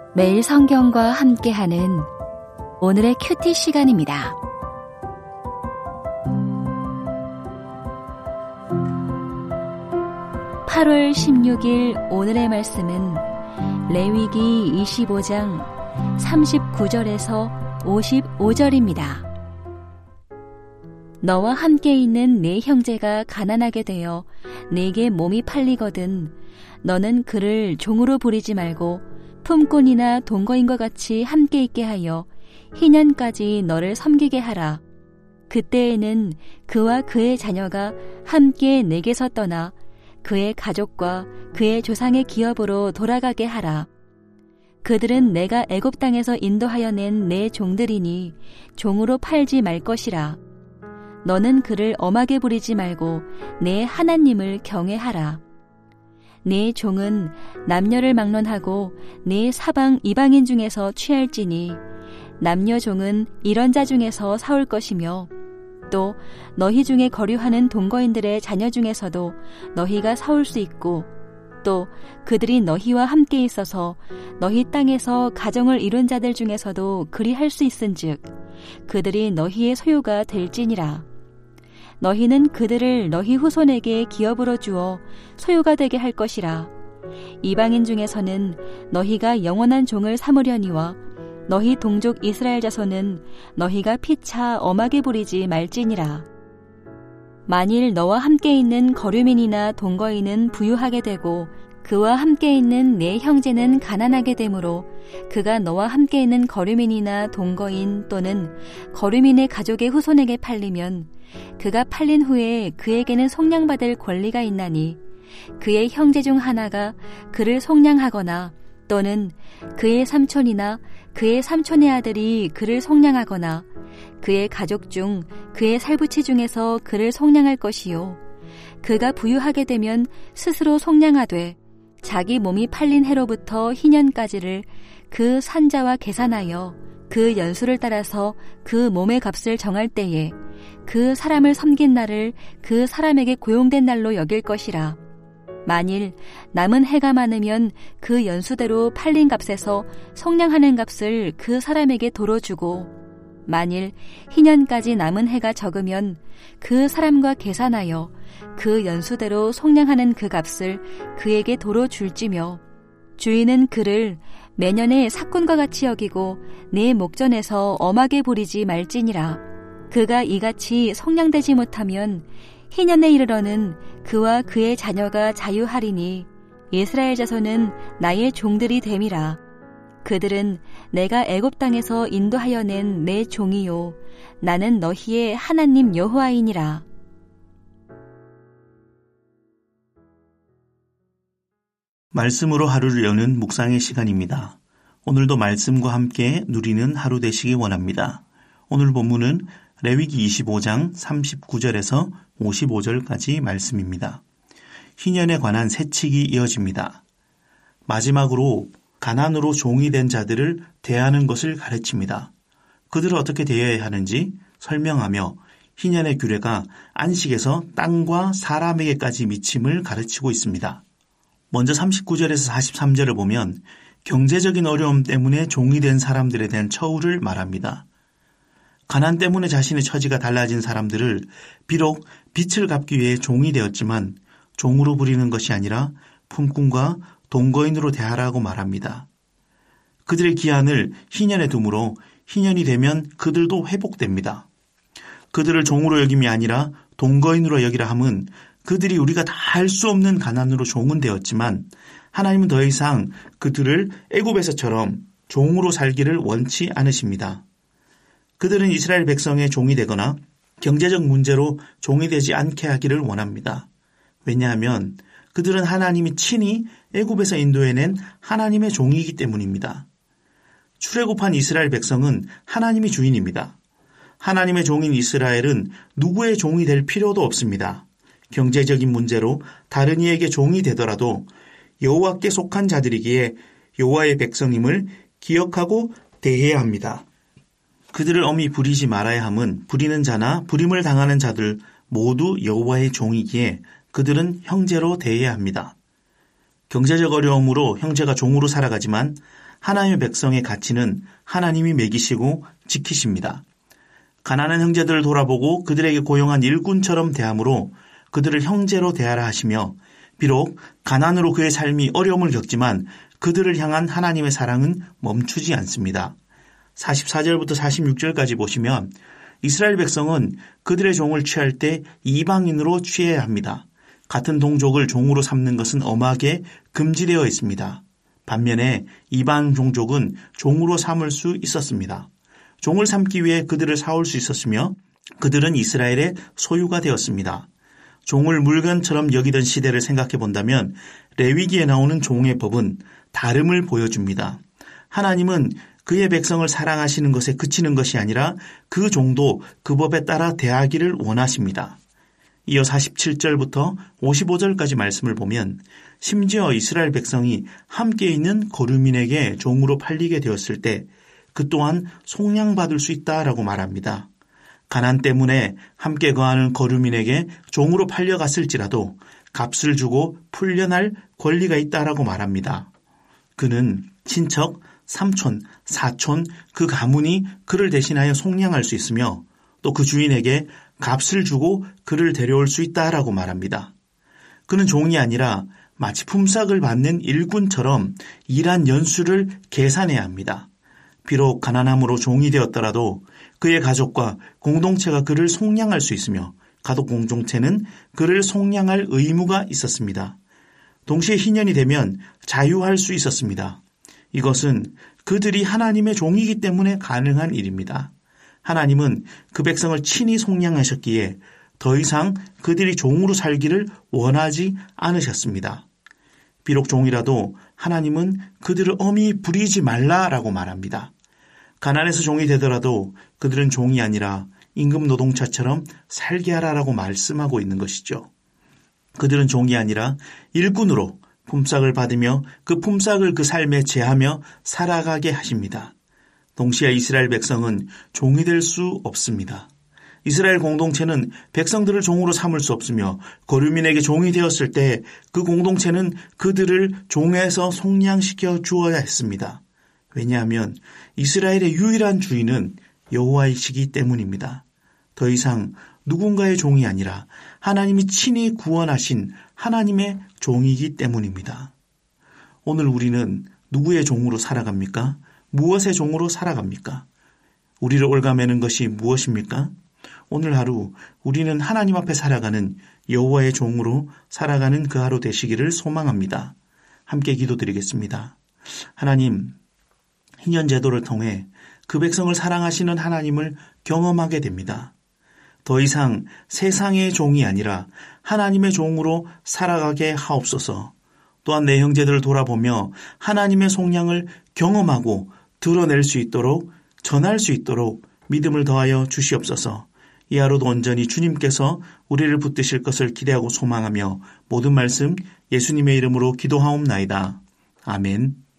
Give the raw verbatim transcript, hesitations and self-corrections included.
매일 성경과 함께하는 오늘의 큐티 시간입니다. 팔월 십육일 오늘의 말씀은 레위기 이십오 장 삼십구 절에서 오십오 절입니다. 너와 함께 있는 네 형제가 가난하게 되어 네게 몸이 팔리거든 너는 그를 종으로 부리지 말고 품꾼이나 동거인과 같이 함께 있게 하여 희년까지 너를 섬기게 하라. 그때에는 그와 그의 자녀가 함께 내게서 떠나 그의 가족과 그의 조상의 기업으로 돌아가게 하라. 그들은 내가 애굽 땅에서 인도하여 낸 내 종들이니 종으로 팔지 말 것이라. 너는 그를 엄하게 부리지 말고 내 하나님을 경외하라. 네 종은 남녀를 막론하고 네 사방 이방인 중에서 취할지니 남녀 종은 이런 자 중에서 사올 것이며 또 너희 중에 거류하는 동거인들의 자녀 중에서도 너희가 사올 수 있고 또 그들이 너희와 함께 있어서 너희 땅에서 가정을 이룬 자들 중에서도 그리 할 수 있은즉 그들이 너희의 소유가 될지니라. 너희는 그들을 너희 후손에게 기업으로 주어 소유가 되게 할 것이라. 이방인 중에서는 너희가 영원한 종을 삼으려니와 너희 동족 이스라엘 자손은 너희가 피차 엄하게 부리지 말지니라. 만일 너와 함께 있는 거류민이나 동거인은 부유하게 되고 그와 함께 있는 네 형제는 가난하게 되므로 그가 너와 함께 있는 거류민이나 동거인 또는 거류민의 가족의 후손에게 팔리면 그가 팔린 후에 그에게는 속량받을 권리가 있나니 그의 형제 중 하나가 그를 속량하거나 또는 그의 삼촌이나 그의 삼촌의 아들이 그를 속량하거나 그의 가족 중 그의 살부치 중에서 그를 속량할 것이요. 그가 부유하게 되면 스스로 속량하되 자기 몸이 팔린 해로부터 희년까지를 그 산자와 계산하여 그 연수를 따라서 그 몸의 값을 정할 때에 그 사람을 섬긴 날을 그 사람에게 고용된 날로 여길 것이라. 만일 남은 해가 많으면 그 연수대로 팔린 값에서 속량하는 값을 그 사람에게 도로 주고 만일 희년까지 남은 해가 적으면 그 사람과 계산하여 그 연수대로 속량하는 그 값을 그에게 도로 줄지며 주인은 그를 매년의 삭군과 같이 여기고 내 목전에서 엄하게 부리지 말지니라. 그가 이같이 속량되지 못하면 희년에 이르러는 그와 그의 자녀가 자유하리니 이스라엘 자손은 나의 종들이 됨이라. 그들은 내가 애굽 땅에서 인도하여 낸 내 종이요 나는 너희의 하나님 여호와이니라. 말씀으로 하루를 여는 묵상의 시간입니다. 오늘도 말씀과 함께 누리는 하루 되시기 원합니다. 오늘 본문은 레위기 이십오 장 삼십구 절에서 오십오 절까지 말씀입니다. 희년에 관한 세칙이 이어집니다. 마지막으로 가난으로 종이 된 자들을 대하는 것을 가르칩니다. 그들을 어떻게 대해야 하는지 설명하며 희년의 규례가 안식에서 땅과 사람에게까지 미침을 가르치고 있습니다. 먼저 삼십구 절에서 사십삼 절을 보면 경제적인 어려움 때문에 종이 된 사람들에 대한 처우를 말합니다. 가난 때문에 자신의 처지가 달라진 사람들을 비록 빚을 갚기 위해 종이 되었지만 종으로 부리는 것이 아니라 품꾼과 동거인으로 대하라고 말합니다. 그들의 기한을 희년에 두므로 희년이 되면 그들도 회복됩니다. 그들을 종으로 여김이 아니라 동거인으로 여기라 함은 그들이 우리가 다 할 수 없는 가난으로 종은 되었지만 하나님은 더 이상 그들을 애굽에서처럼 종으로 살기를 원치 않으십니다. 그들은 이스라엘 백성의 종이 되거나 경제적 문제로 종이 되지 않게 하기를 원합니다. 왜냐하면 그들은 하나님이 친히 애굽에서 인도해낸 하나님의 종이기 때문입니다. 출애굽한 이스라엘 백성은 하나님이 주인입니다. 하나님의 종인 이스라엘은 누구의 종이 될 필요도 없습니다. 경제적인 문제로 다른 이에게 종이 되더라도 여호와께 속한 자들이기에 여호와의 백성임을 기억하고 대해야 합니다. 그들을 엄히 부리지 말아야 함은 부리는 자나 부림을 당하는 자들 모두 여호와의 종이기에 그들은 형제로 대해야 합니다. 경제적 어려움으로 형제가 종으로 살아가지만 하나님의 백성의 가치는 하나님이 매기시고 지키십니다. 가난한 형제들을 돌아보고 그들에게 고용한 일꾼처럼 대함으로 그들을 형제로 대하라 하시며, 비록 가난으로 그의 삶이 어려움을 겪지만 그들을 향한 하나님의 사랑은 멈추지 않습니다. 사십사 절부터 사십육 절까지 보시면 이스라엘 백성은 그들의 종을 취할 때 이방인으로 취해야 합니다. 같은 동족을 종으로 삼는 것은 엄하게 금지되어 있습니다. 반면에 이방 종족은 종으로 삼을 수 있었습니다. 종을 삼기 위해 그들을 사올 수 있었으며 그들은 이스라엘의 소유가 되었습니다. 종을 물건처럼 여기던 시대를 생각해 본다면 레위기에 나오는 종의 법은 다름을 보여줍니다. 하나님은 그의 백성을 사랑하시는 것에 그치는 것이 아니라 그 종도 그 법에 따라 대하기를 원하십니다. 이어 사십칠 절부터 오십오 절까지 말씀을 보면 심지어 이스라엘 백성이 함께 있는 거류민에게 종으로 팔리게 되었을 때 그 또한 속량받을 수 있다라고 말합니다. 가난 때문에 함께 거하는 거류민에게 종으로 팔려갔을지라도 값을 주고 풀려날 권리가 있다라고 말합니다. 그는 친척, 삼촌, 사촌, 그 가문이 그를 대신하여 속량할 수 있으며 또 그 주인에게 값을 주고 그를 데려올 수 있다라고 말합니다. 그는 종이 아니라 마치 품삯을 받는 일꾼처럼 일한 연수를 계산해야 합니다. 비록 가난함으로 종이 되었더라도 그의 가족과 공동체가 그를 속량할 수 있으며 가족 공동체는 그를 속량할 의무가 있었습니다. 동시에 희년이 되면 자유할 수 있었습니다. 이것은 그들이 하나님의 종이기 때문에 가능한 일입니다. 하나님은 그 백성을 친히 속량하셨기에 더 이상 그들이 종으로 살기를 원하지 않으셨습니다. 비록 종이라도 하나님은 그들을 엄히 부리지 말라라고 말합니다. 가난해서 종이 되더라도 그들은 종이 아니라 임금 노동자처럼 살게 하라라고 말씀하고 있는 것이죠. 그들은 종이 아니라 일꾼으로 품삯을 받으며 그 품삯을 그 삶에 제하며 살아가게 하십니다. 동시에 이스라엘 백성은 종이 될 수 없습니다. 이스라엘 공동체는 백성들을 종으로 삼을 수 없으며 거류민에게 종이 되었을 때 그 공동체는 그들을 종에서 속량시켜 주어야 했습니다. 왜냐하면 이스라엘의 유일한 주인은 여호와이시기 때문입니다. 더 이상 누군가의 종이 아니라 하나님이 친히 구원하신 하나님의 종이기 때문입니다. 오늘 우리는 누구의 종으로 살아갑니까? 무엇의 종으로 살아갑니까? 우리를 올가매는 것이 무엇입니까? 오늘 하루 우리는 하나님 앞에 살아가는 여호와의 종으로 살아가는 그 하루 되시기를 소망합니다. 함께 기도드리겠습니다. 하나님, 희년 제도를 통해 그 백성을 사랑하시는 하나님을 경험하게 됩니다. 더 이상 세상의 종이 아니라 하나님의 종으로 살아가게 하옵소서. 또한 내 형제들을 돌아보며 하나님의 속량을 경험하고 드러낼 수 있도록, 전할 수 있도록 믿음을 더하여 주시옵소서. 이 하루도 온전히 주님께서 우리를 붙드실 것을 기대하고 소망하며 모든 말씀 예수님의 이름으로 기도하옵나이다. 아멘.